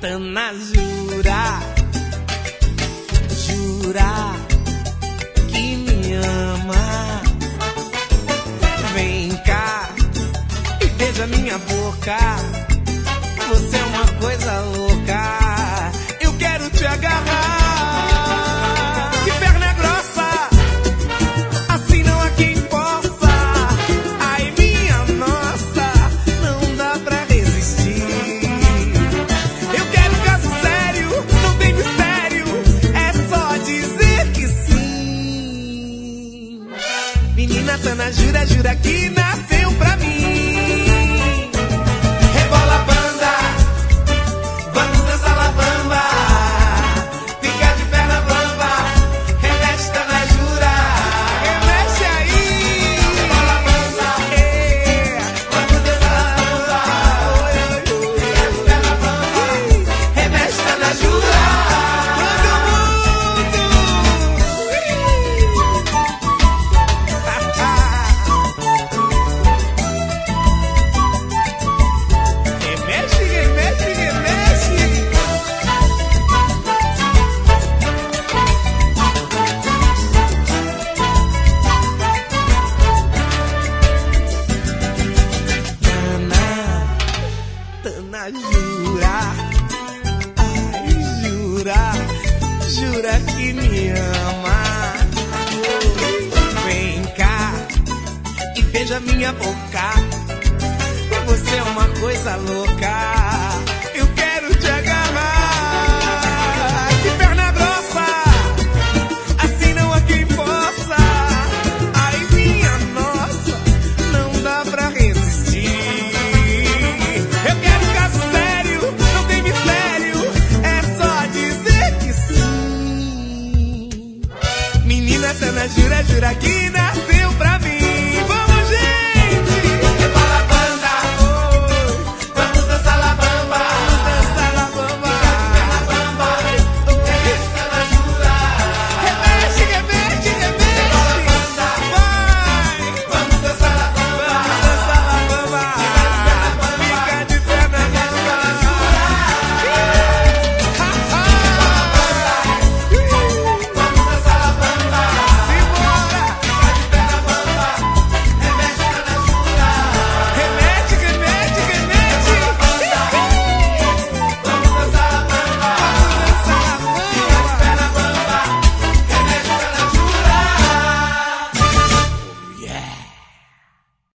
Tana, jura, jura que me ama. Vem cá e beija minha boca. Você é uma coisa louca. Eu quero te agarrar. Que perna grossa, assim não há quem possa. Ai, minha nossa, não dá pra resistir. Eu quero caso sério, não tem mistério, é só dizer que sim. Menina Tana, jura, jura que nasceu pra mim. Rebola banda, vamos dançar la bamba. Fica de perna bamba, remexe Tana, jura. Remexe aí. Rebola banda, vamos dançar la bamba. Fica de perna bamba, remexe Tana, jura. Todo mundo. Remexe, remexe, remexe. Tana, Tana, jura. Ai, jura, jura que me ama. Vem cá e beija minha boca. Você é uma coisa louca.